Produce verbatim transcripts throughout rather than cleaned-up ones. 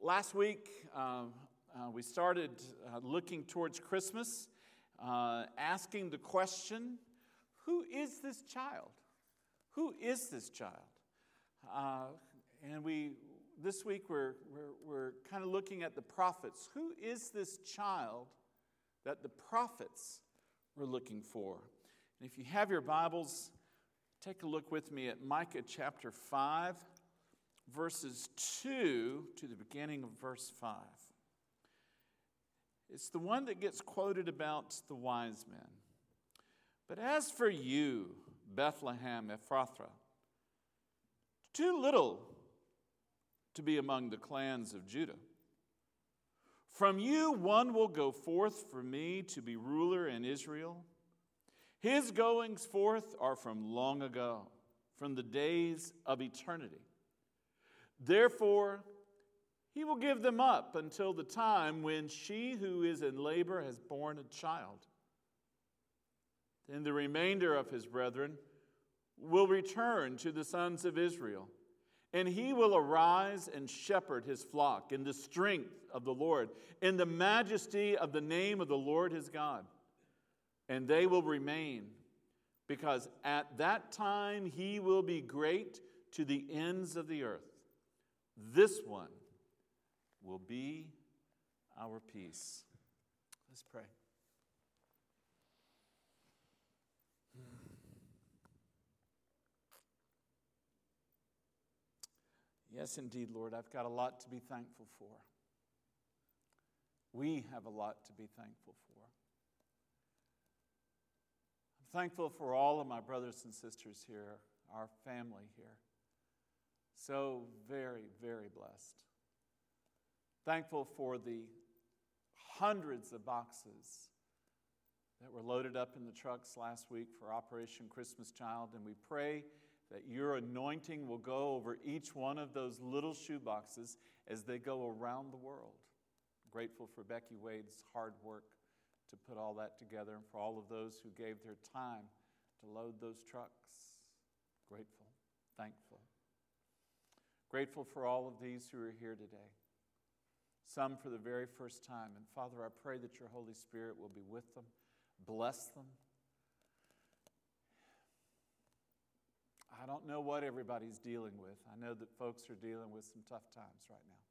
Last week, uh, uh, we started uh, looking towards Christmas, uh, asking the question, who is this child? Who is this child? Uh, and we this week we're, we're, we're kind of looking at the prophets. Who is this child that the prophets were looking for? And if you have your Bibles, take a look with me at Micah chapter five. Verses two to the beginning of verse five. It's the one that gets quoted about the wise men. But as for you, Bethlehem Ephrathah, too little to be among the clans of Judah. From you one will go forth for me to be ruler in Israel. His goings forth are from long ago, from the days of eternity. Therefore, he will give them up until the time when she who is in labor has borne a child. Then the remainder of his brethren will return to the sons of Israel, and he will arise and shepherd his flock in the strength of the Lord, in the majesty of the name of the Lord his God. And they will remain, because at that time he will be great to the ends of the earth. This one will be our peace. Let's pray. Yes, indeed, Lord, I've got a lot to be thankful for. We have a lot to be thankful for. I'm thankful for all of my brothers and sisters here, our family here. So very, very blessed. Thankful for the hundreds of boxes that were loaded up in the trucks last week for Operation Christmas Child. And we pray that your anointing will go over each one of those little shoe boxes as they go around the world. Grateful for Becky Wade's hard work to put all that together and for all of those who gave their time to load those trucks. Grateful, thankful. Grateful for all of these who are here today, some for the very first time. And Father, I pray that your Holy Spirit will be with them, bless them. I don't know what everybody's dealing with. I know that folks are dealing with some tough times right now.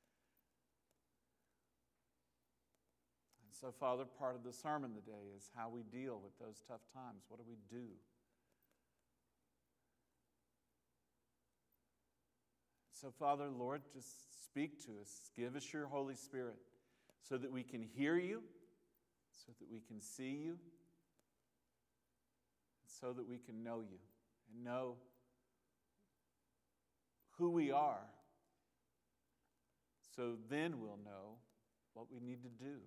And so, Father, part of the sermon today is how we deal with those tough times. What do we do? So, Father, Lord, just speak to us. Give us your Holy Spirit so that we can hear you, so that we can see you, so that we can know you and know who we are. So then we'll know what we need to do.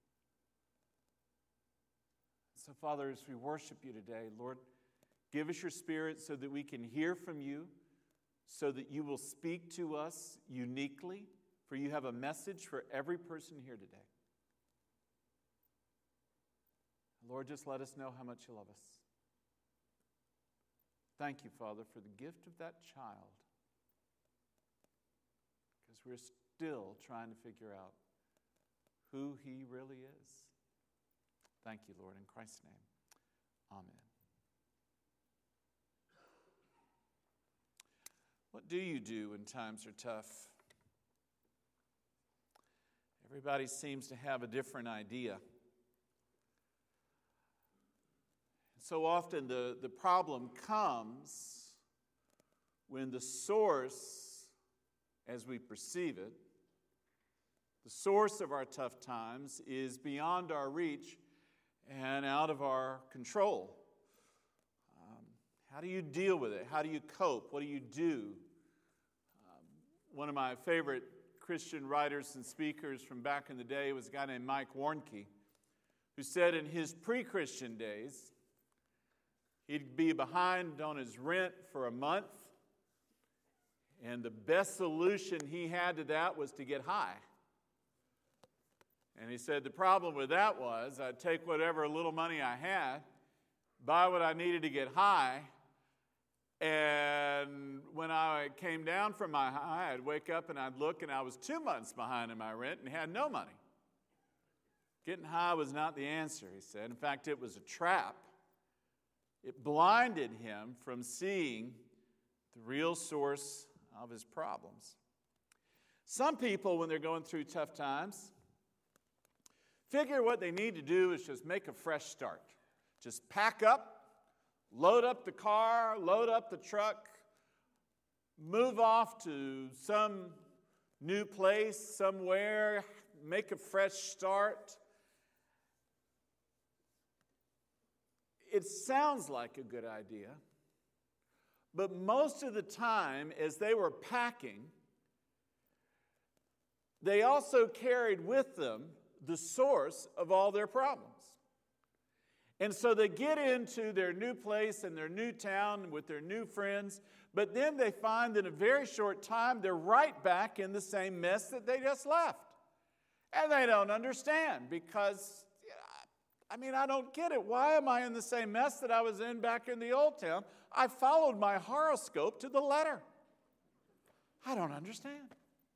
So, Father, as we worship you today, Lord, give us your Spirit so that we can hear from you, so that you will speak to us uniquely, for you have a message for every person here today. Lord, just let us know how much you love us. Thank you, Father, for the gift of that child, because we're still trying to figure out who he really is. Thank you, Lord, in Christ's name. Amen. What do you do when times are tough? Everybody seems to have a different idea. So often the, the problem comes when the source, as we perceive it, the source of our tough times is beyond our reach and out of our control. Um, how do you deal with it? How do you cope? What do you do? One of my favorite Christian writers and speakers from back in the day was a guy named Mike Warnke, who said in his pre-Christian days, he'd be behind on his rent for a month, and the best solution he had to that was to get high. And he said the problem with that was I'd take whatever little money I had, buy what I needed to get high, And when I came down from my high, I'd wake up and I'd look and I was two months behind in my rent and had no money. Getting high was not the answer, he said. In fact, it was a trap. It blinded him from seeing the real source of his problems. Some people, when they're going through tough times, figure what they need to do is just make a fresh start. Just pack up, load up the car, load up the truck, move off to some new place somewhere, make a fresh start. It sounds like a good idea, but most of the time, as they were packing, they also carried with them the source of all their problems. And so they get into their new place and their new town with their new friends, but then they find in a very short time they're right back in the same mess that they just left. And they don't understand because, I mean, I don't get it. Why am I in the same mess that I was in back in the old town? I followed my horoscope to the letter. I don't understand.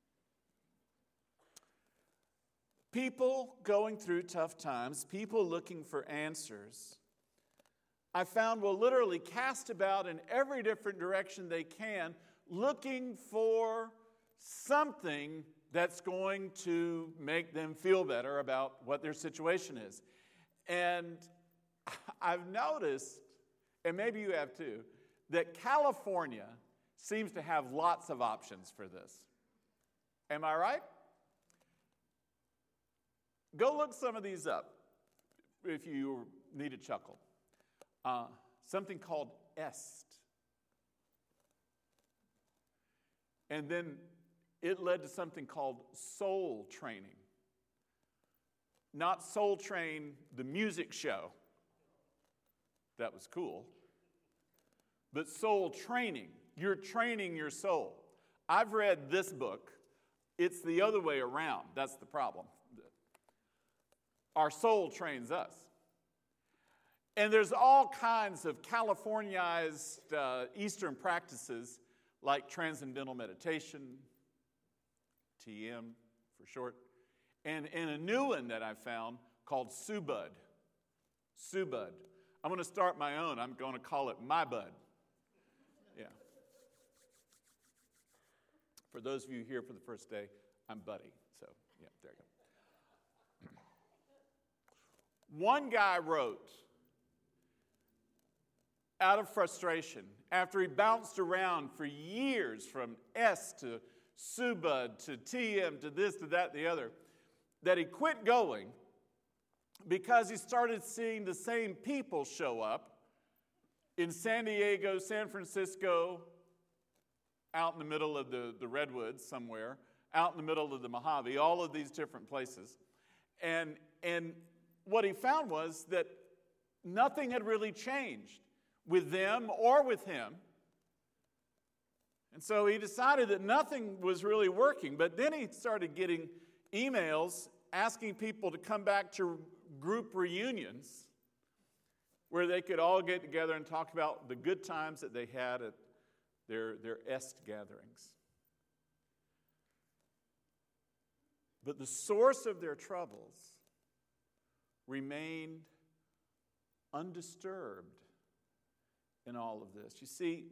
People going through tough times, people looking for answers, I found will literally cast about in every different direction they can, looking for something that's going to make them feel better about what their situation is. And I've noticed, and maybe you have too, that California seems to have lots of options for this. Am I right? Go look some of these up if you need a chuckle. Uh, something called EST. And then it led to something called Soul Training. Not Soul Train, the music show. That was cool. But soul training. You're training your soul. I've read this book. It's the other way around. That's the problem. Our soul trains us. And there's all kinds of Californized uh, Eastern practices like Transcendental Meditation, T M for short, and, and a new one that I found called Subud. Subud. I'm going to start my own. I'm going to call it My Bud. Yeah. For those of you here for the first day, I'm Buddy. So, yeah, there you go. One guy wrote, out of frustration, after he bounced around for years from S to Subud to T M to this to that the other, that he quit going because he started seeing the same people show up in San Diego, San Francisco, out in the middle of the, the redwoods somewhere, out in the middle of the Mojave, all of these different places. And, and what he found was that nothing had really changed with them or with him. And so he decided that nothing was really working. But then he started getting emails asking people to come back to group reunions where they could all get together and talk about the good times that they had at their, their EST gatherings. But the source of their troubles remained undisturbed in all of this. You see,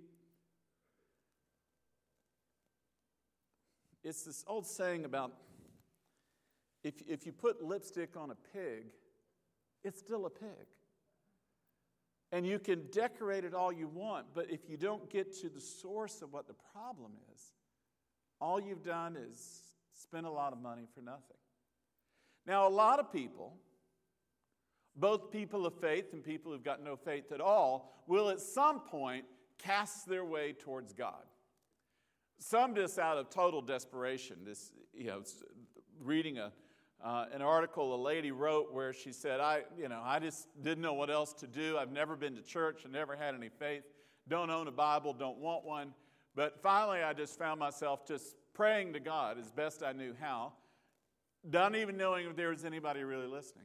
it's this old saying about if, if you put lipstick on a pig, it's still a pig. And you can decorate it all you want, but if you don't get to the source of what the problem is, all you've done is spend a lot of money for nothing. Now, a lot of people, both people of faith and people who've got no faith at all, will at some point cast their way towards God. Some just out of total desperation. This, you know, reading a uh, an article a lady wrote where she said, "I, you know, I just didn't know what else to do. I've never been to church. I never had any faith. Don't own a Bible. Don't want one. But finally, I just found myself just praying to God as best I knew how, not even knowing if there was anybody really listening."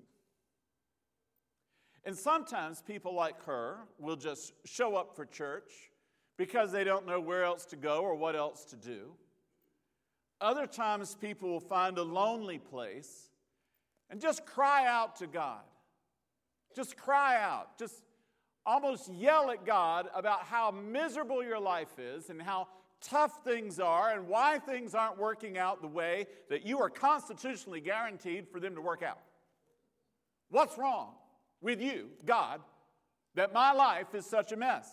And sometimes people like her will just show up for church, because they don't know where else to go or what else to do. Other times people will find a lonely place and just cry out to God. Just cry out. Just almost yell at God about how miserable your life is and how tough things are and why things aren't working out the way that you are constitutionally guaranteed for them to work out. What's wrong with you, God, that my life is such a mess?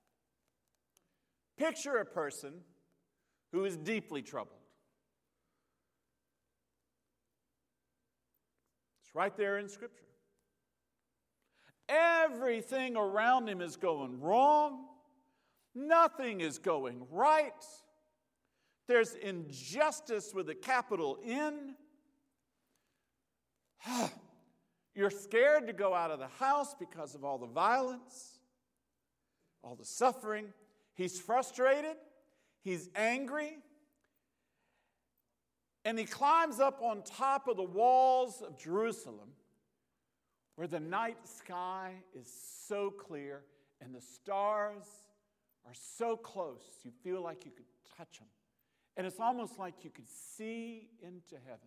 Picture a person who is deeply troubled. It's right there in Scripture. Everything around him is going wrong. Nothing is going right. There's injustice with a capital N. You're scared to go out of the house because of all the violence, all the suffering. He's frustrated. He's angry. And he climbs up on top of the walls of Jerusalem, where the night sky is so clear and the stars are so close, you feel like you could touch them. And it's almost like you could see into heaven.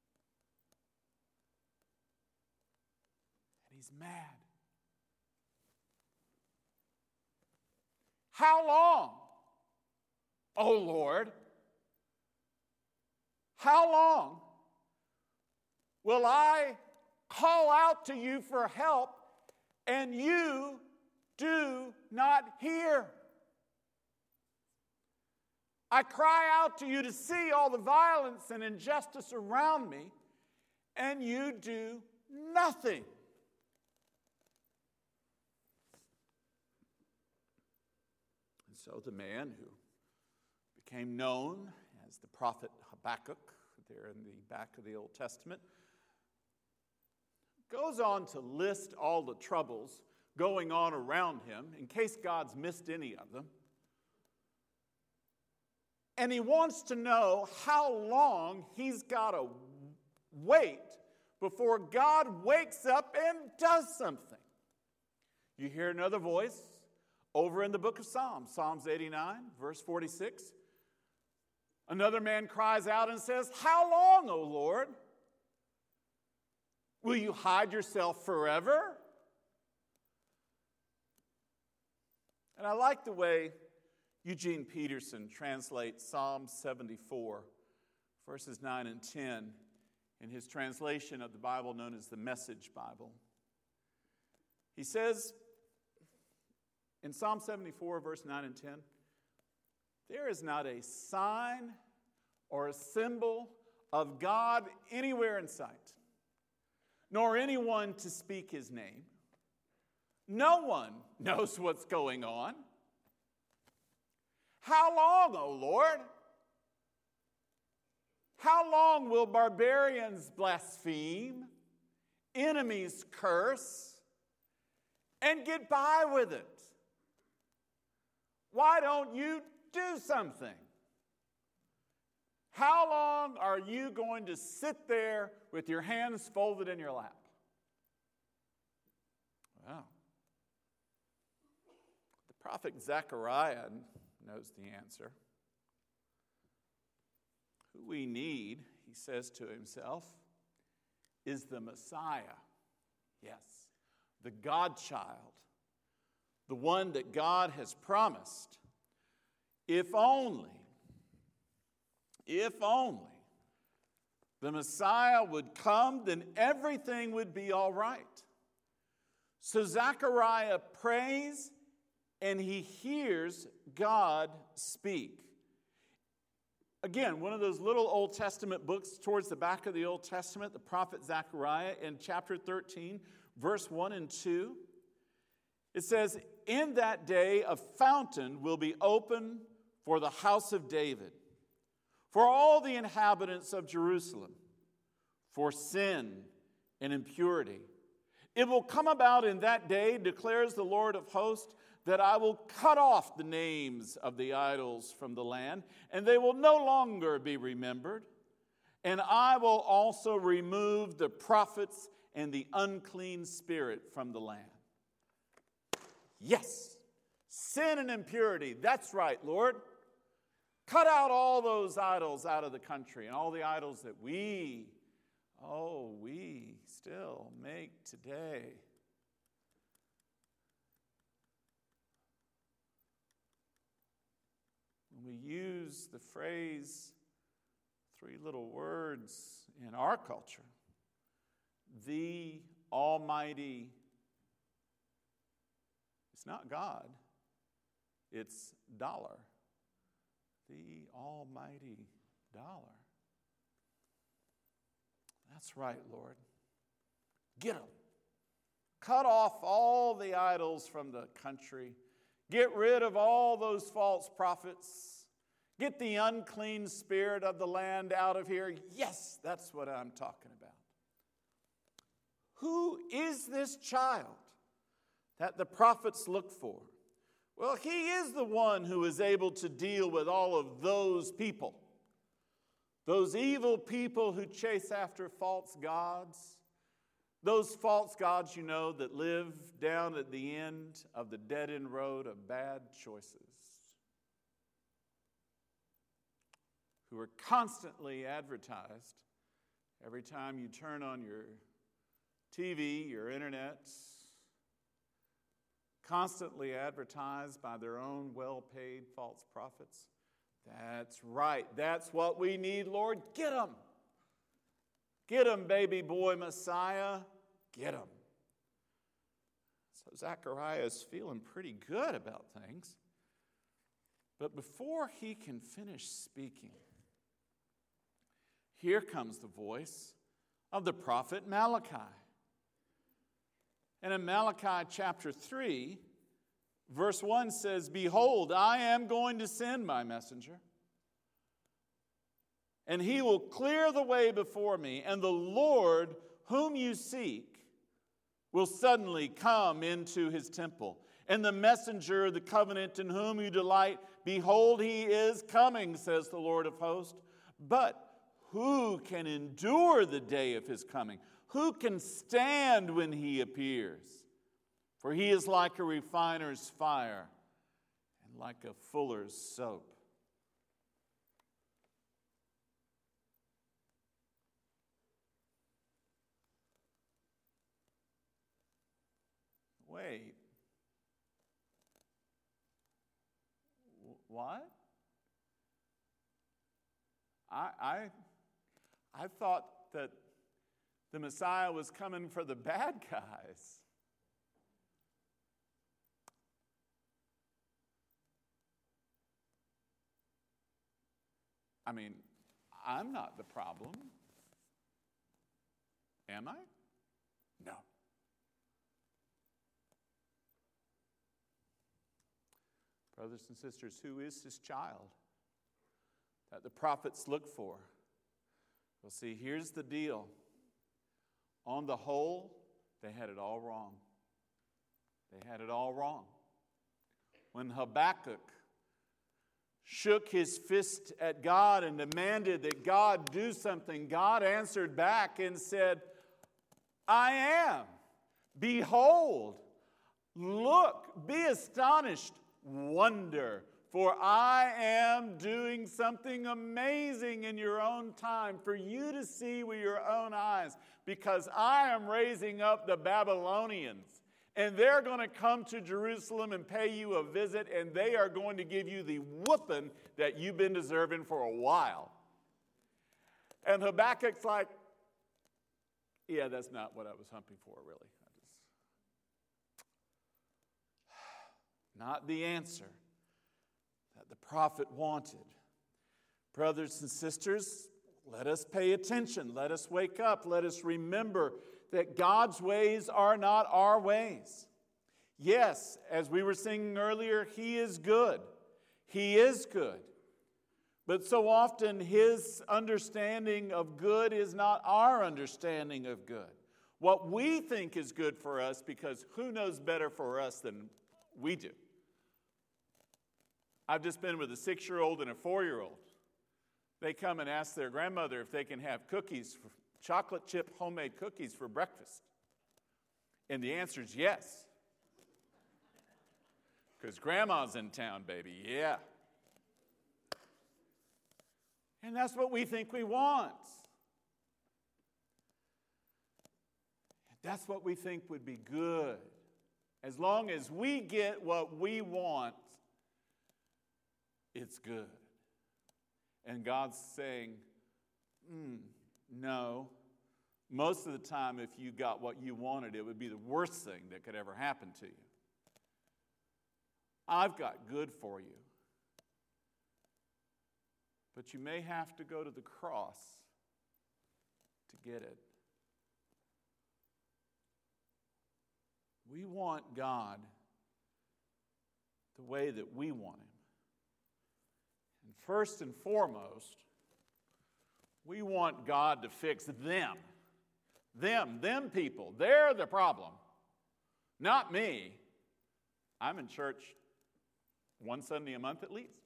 And he's mad. How long, O Lord? How long will I call out to you for help and you do not hear? I cry out to you to see all the violence and injustice around me, and you do nothing. And so the man who became known as the prophet Habakkuk, there in the back of the Old Testament, goes on to list all the troubles going on around him, in case God's missed any of them. And he wants to know how long he's got to wait before God wakes up and does something. You hear another voice over in the book of Psalms, Psalms eighty-nine, verse forty-six. Another man cries out and says, "How long, O Lord? Will you hide yourself forever?" And I like the way Eugene Peterson translates Psalm seventy-four, verses nine and ten, in his translation of the Bible known as the Message Bible. He says in Psalm seventy-four, verse nine and ten, "There is not a sign or a symbol of God anywhere in sight, nor anyone to speak his name. No one knows what's going on. How long, O Lord? How long will barbarians blaspheme, enemies curse, and get by with it? Why don't you do something? How long are you going to sit there with your hands folded in your lap?" Well, the prophet Zechariah knows the answer. Who we need, he says to himself, is the Messiah. Yes, the God-child, the one that God has promised. If only, if only the Messiah would come, then everything would be all right. So Zechariah prays and he hears God speak. Again, one of those little Old Testament books towards the back of the Old Testament, the prophet Zechariah, in chapter thirteen, verse one and two. It says, "In that day a fountain will be open for the house of David, for all the inhabitants of Jerusalem, for sin and impurity. It will come about in that day, declares the Lord of hosts, that I will cut off the names of the idols from the land, and they will no longer be remembered. And I will also remove the prophets and the unclean spirit from the land." Yes, Sin and impurity. That's right, Lord. Cut out all those idols out of the country and all the idols that we, oh, we still make today. When we use the phrase, three little words in our culture, the Almighty, it's not God, it's dollar. The almighty dollar. That's right, Lord. Get them. Cut off all the idols from the country. Get rid of all those false prophets. Get the unclean spirit of the land out of here. Yes, that's what I'm talking about. Who is this child that the prophets look for? Well, he is the one who is able to deal with all of those people. Those evil people who chase after false gods. Those false gods, you know, that live down at the end of the dead-end road of bad choices. Who are constantly advertised every time you turn on your T V, your internet, constantly advertised by their own well-paid false prophets. That's right. That's what we need, Lord. Get them. Get them, baby boy Messiah. Get them. So Zechariah is feeling pretty good about things. But before he can finish speaking, here comes the voice of the prophet Malachi. And in Malachi chapter three, verse one says, "Behold, I am going to send my messenger, and he will clear the way before me, and the Lord whom you seek will suddenly come into his temple. And the messenger of the covenant in whom you delight, behold, he is coming, says the Lord of hosts. But who can endure the day of his coming? Who can stand when he appears? For he is like a refiner's fire and like a fuller's soap." Wait. What? I, I, I thought that the Messiah was coming for the bad guys. I mean, I'm not the problem. Am I? No. Brothers and sisters, who is this child that the prophets look for? Well, see, here's the deal. On the whole, they had it all wrong. They had it all wrong. When Habakkuk shook his fist at God and demanded that God do something, God answered back and said, "I am. Behold, look, be astonished, wonder, for I am doing something amazing in your own time for you to see with your own eyes, because I am raising up the Babylonians, and they're going to come to Jerusalem and pay you a visit, and they are going to give you the whooping that you've been deserving for a while." And Habakkuk's like, yeah, that's not what I was hoping for, really. I just... Not the answer that the prophet wanted. Brothers and sisters, let us pay attention. Let us wake up. Let us remember that God's ways are not our ways. Yes, as we were singing earlier, He is good. He is good. But so often His understanding of good is not our understanding of good. What we think is good for us, because who knows better for us than we do? I've just been with a six-year-old and a four-year-old. They come and ask their grandmother if they can have cookies, for, chocolate chip homemade cookies for breakfast. And the answer is yes. Because grandma's in town, baby, yeah. And that's what we think we want. That's what we think would be good. As long as we get what we want, it's good. And God's saying, mm, no. Most of the time, if you got what you wanted, it would be the worst thing that could ever happen to you. I've got good for you. But you may have to go to the cross to get it. We want God the way that we want Him. And first and foremost, we want God to fix them. Them, them people. They're the problem. Not me. I'm in church one Sunday a month at least.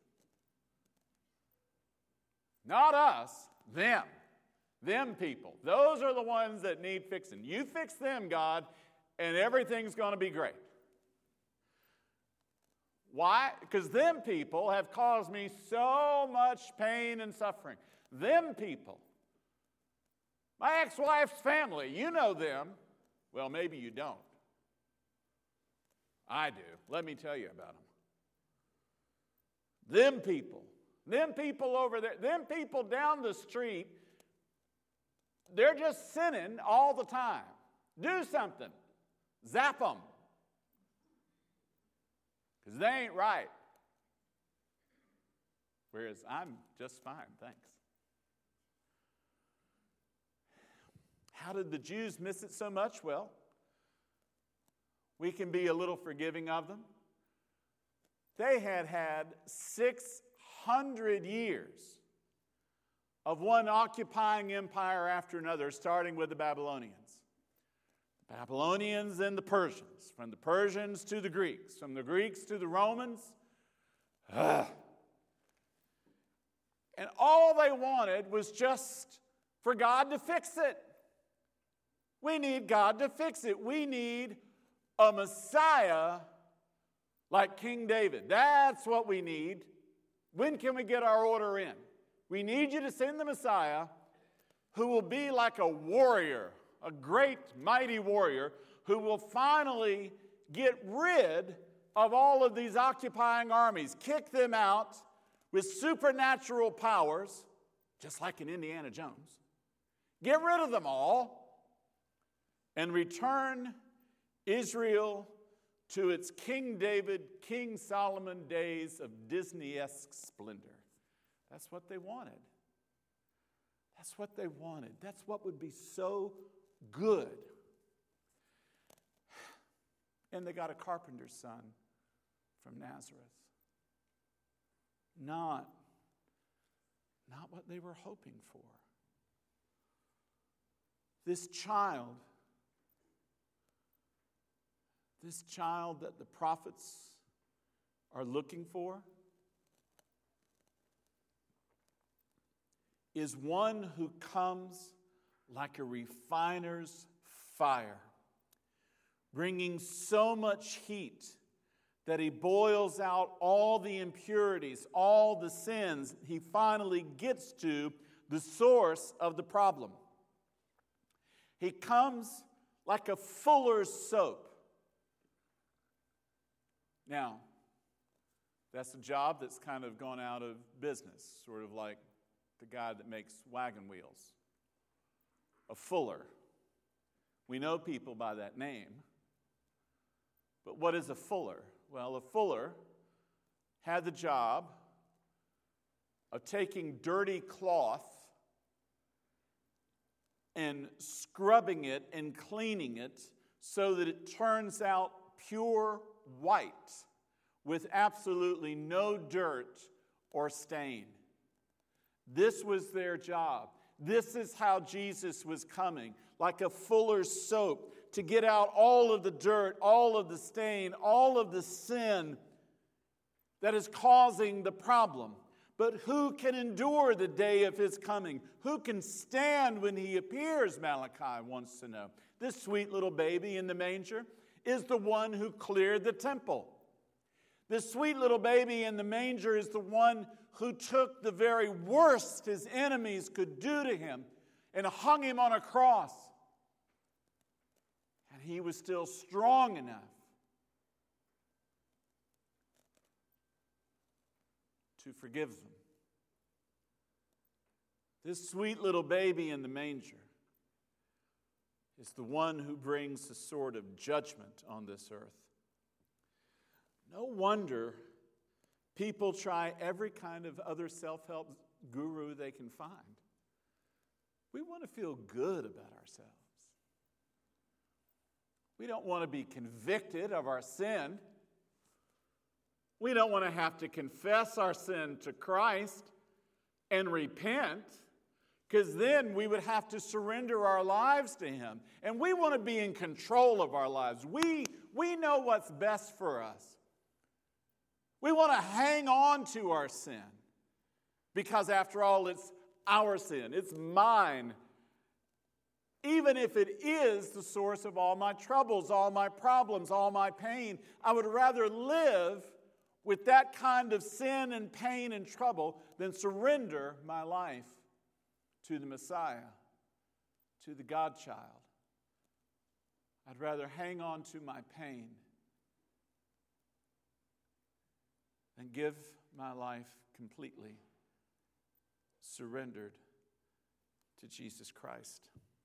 Not us, them. Them people. Those are the ones that need fixing. You fix them, God, and everything's going to be great. Why? Because them people have caused me so much pain and suffering. Them people. My ex-wife's family, you know them. Well, maybe you don't. I do. Let me tell you about them. Them people. Them people over there. Them people down the street. They're just sinning all the time. Do something. Zap them. Because they ain't right. Whereas I'm just fine, thanks. How did the Jews miss it so much? Well, we can be a little forgiving of them. They had had six hundred years of one occupying empire after another, starting with the Babylonians. The Babylonians and the Persians, from the Persians to the Greeks, from the Greeks to the Romans. Ugh. And all they wanted was just for God to fix it. We need God to fix it. We need a Messiah like King David. That's what we need. When can we get our order in? We need you to send the Messiah who will be like a warrior, a great, mighty warrior, who will finally get rid of all of these occupying armies, kick them out with supernatural powers, just like in Indiana Jones. Get rid of them all and return Israel to its King David, King Solomon days of Disney-esque splendor. That's what they wanted. That's what they wanted. That's what would be so good. And they got a carpenter's son from Nazareth. Not, not what they were hoping for. This child, this child that the prophets are looking for, is one who comes like a refiner's fire, bringing so much heat that he boils out all the impurities, all the sins. He finally gets to the source of the problem. He comes like a fuller's soap. Now, that's a job that's kind of gone out of business, sort of like the guy that makes wagon wheels. A fuller. We know people by that name. But what is a fuller? Well, a fuller had the job of taking dirty cloth and scrubbing it and cleaning it so that it turns out pure white with absolutely no dirt or stain. This was their job. This is how Jesus was coming, like a fuller's soap, to get out all of the dirt, all of the stain, all of the sin that is causing the problem. But who can endure the day of his coming? Who can stand when he appears, Malachi wants to know. This sweet little baby in the manger is the one who cleared the temple. This sweet little baby in the manger is the one who took the very worst his enemies could do to him and hung him on a cross. And he was still strong enough to forgive them. This sweet little baby in the manger is the one who brings the sword of judgment on this earth. No wonder people try every kind of other self-help guru they can find. We want to feel good about ourselves. We don't want to be convicted of our sin. We don't want to have to confess our sin to Christ and repent, because then we would have to surrender our lives to Him. And we want to be in control of our lives. We, we know what's best for us. We want to hang on to our sin, because after all, it's our sin. It's mine. Even if it is the source of all my troubles, all my problems, all my pain, I would rather live with that kind of sin and pain and trouble than surrender my life to the Messiah, to the God-child. I'd rather hang on to my pain than give my life completely surrendered to Jesus Christ.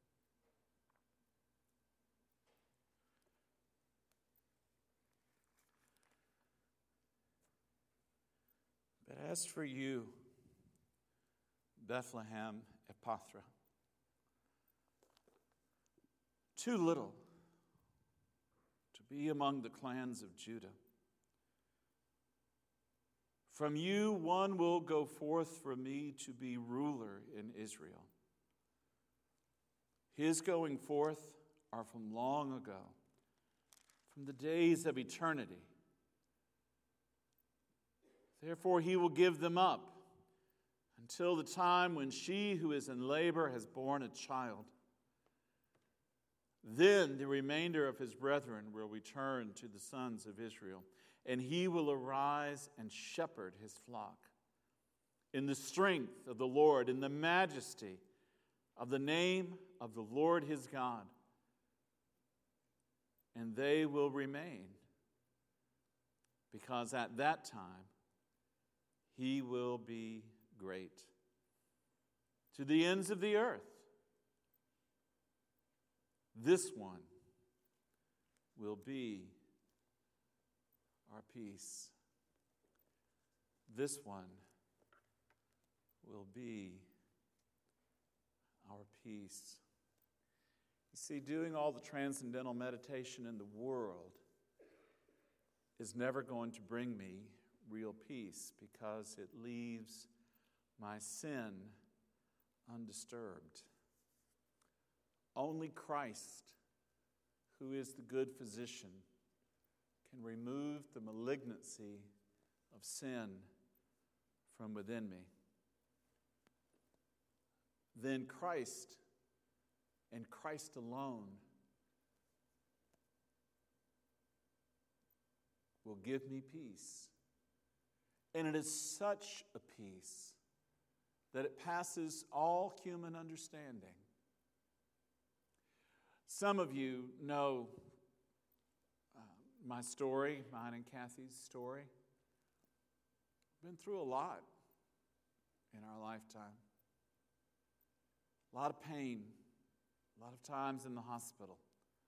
But as for you, Bethlehem Ephrathah, too little to be among the clans of Judah. From you one will go forth from me to be ruler in Israel. His going forth are from long ago, from the days of eternity. Therefore he will give them up until the time when she who is in labor has borne a child. Then the remainder of his brethren will return to the sons of Israel, and he will arise and shepherd his flock in the strength of the Lord, in the majesty of the name of the Lord his God. And they will remain, because at that time he will be great to the ends of the earth. This one will be our peace. This one will be our peace. You see, doing all the transcendental meditation in the world is never going to bring me real peace, because it leaves my sin undisturbed. Only Christ, who is the good physician, can remove the malignancy of sin from within me. Then Christ, and Christ alone, will give me peace. And it is such a peace that it passes all human understanding. Some of you know uh, my story, mine and Kathy's story. We've been through a lot in our lifetime. A lot of pain, a lot of times in the hospital.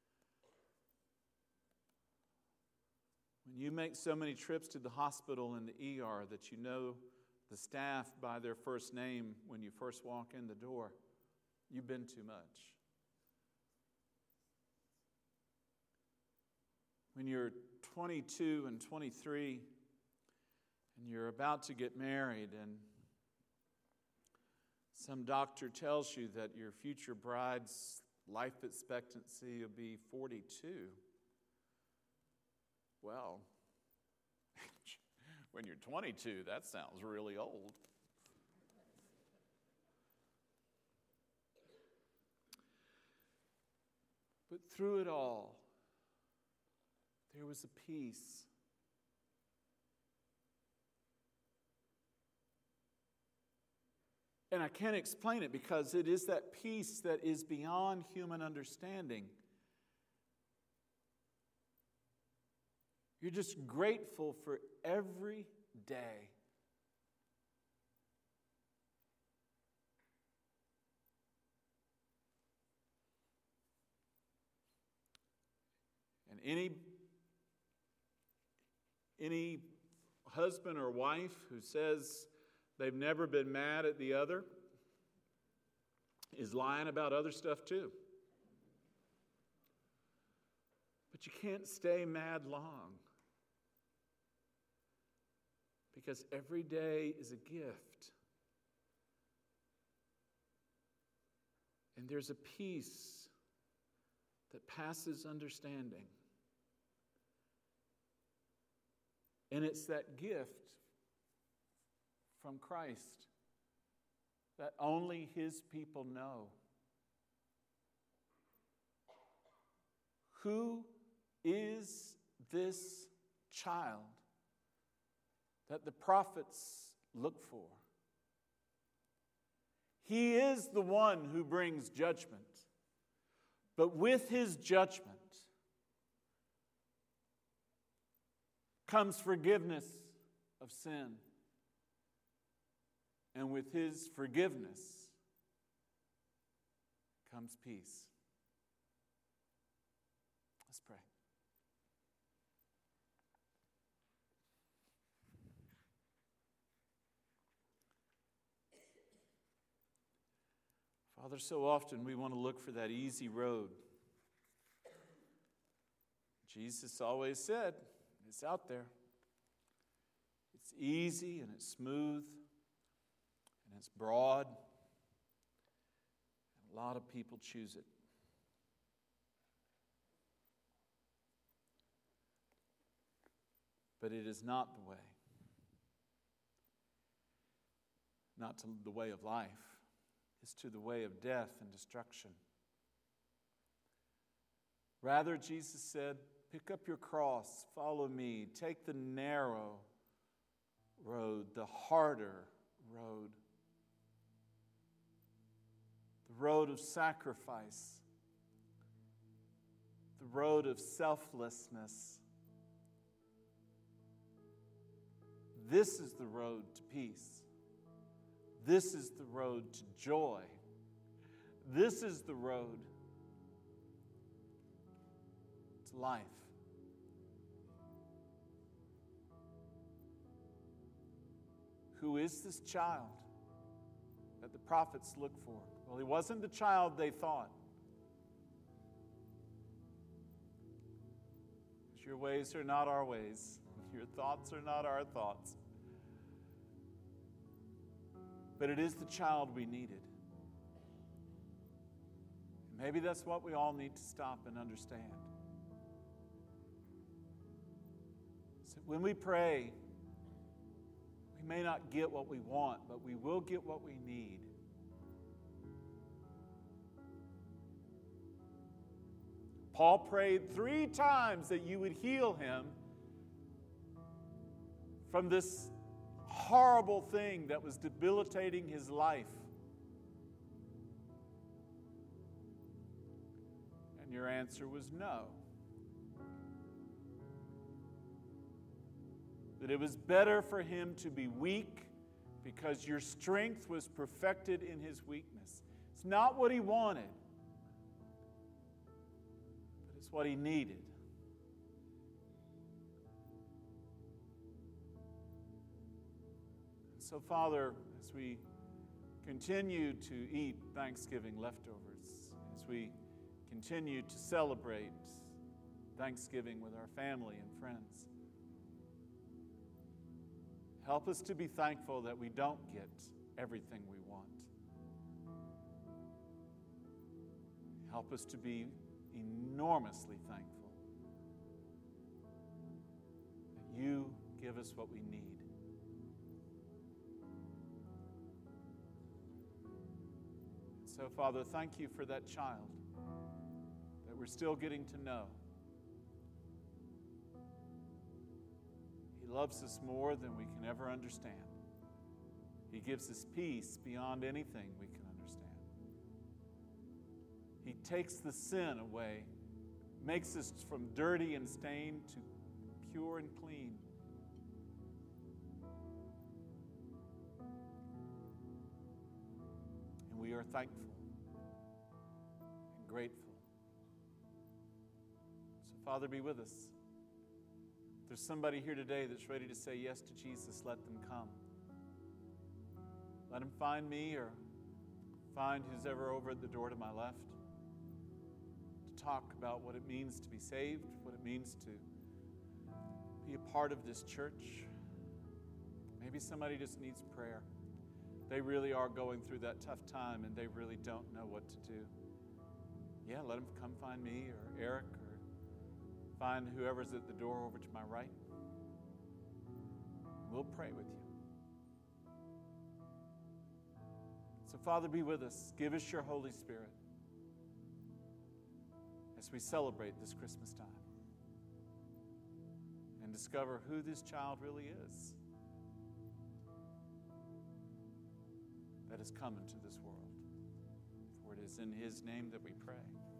When you make so many trips to the hospital and the E R that you know the staff by their first name when you first walk in the door, you've been too much. When you're twenty-two and twenty-three and you're about to get married and some doctor tells you that your future bride's life expectancy will be forty-two, well, when you're twenty-two, that sounds really old. But through it all, there was a peace And I can't explain it because it is that peace that is beyond human understanding. You're just grateful for every day. And any, any husband or wife who says they've never been mad at the other is lying about other stuff too. But you can't stay mad long. Because every day is a gift. And there's a peace that passes understanding. And it's that gift from Christ that only His people know. Who is this child that the prophets look for? He is the one who brings judgment. But with His judgment comes forgiveness of sin. And with His forgiveness comes peace. Let's pray. Father, so often we want to look for that easy road. Jesus always said, it's out there. It's easy and it's smooth and it's broad. And a lot of people choose it. But it is not the way. Not to the way of life. It's to the way of death and destruction. Rather, Jesus said, pick up your cross, follow me, take the narrow road, the harder road, the road of sacrifice, the road of selflessness. This is the road to peace. This is the road to joy. This is the road to life. Who is this child that the prophets look for? Well, he wasn't the child they thought. Because your ways are not our ways. Your thoughts are not our thoughts. But it is the child we needed. And maybe that's what we all need to stop and understand. So when we pray, we may not get what we want, but we will get what we need. Paul prayed three times that you would heal him from this horrible thing that was debilitating his life. And your answer was no. That it was better for him to be weak because your strength was perfected in his weakness. It's not what he wanted, but it's what he needed. So, Father, as we continue to eat Thanksgiving leftovers, as we continue to celebrate Thanksgiving with our family and friends, help us to be thankful that we don't get everything we want. Help us to be enormously thankful that you give us what we need. So, Father, thank you for that child that we're still getting to know. He loves us more than we can ever understand. He gives us peace beyond anything we can understand. He takes the sin away, makes us from dirty and stained to pure and clean. And we are thankful and grateful. So, Father, be with us. If there's somebody here today that's ready to say yes to Jesus, let them come. Let them find me or find who's ever over at the door to my left to talk about what it means to be saved, what it means to be a part of this church. Maybe somebody just needs prayer. They really are going through that tough time and they really don't know what to do. Yeah, let them come find me or Eric or find whoever's at the door over to my right. We'll pray with you. So, Father, be with us. Give us your Holy Spirit as we celebrate this Christmas time and discover who this child really is that has come into this world. For it is in his name that we pray.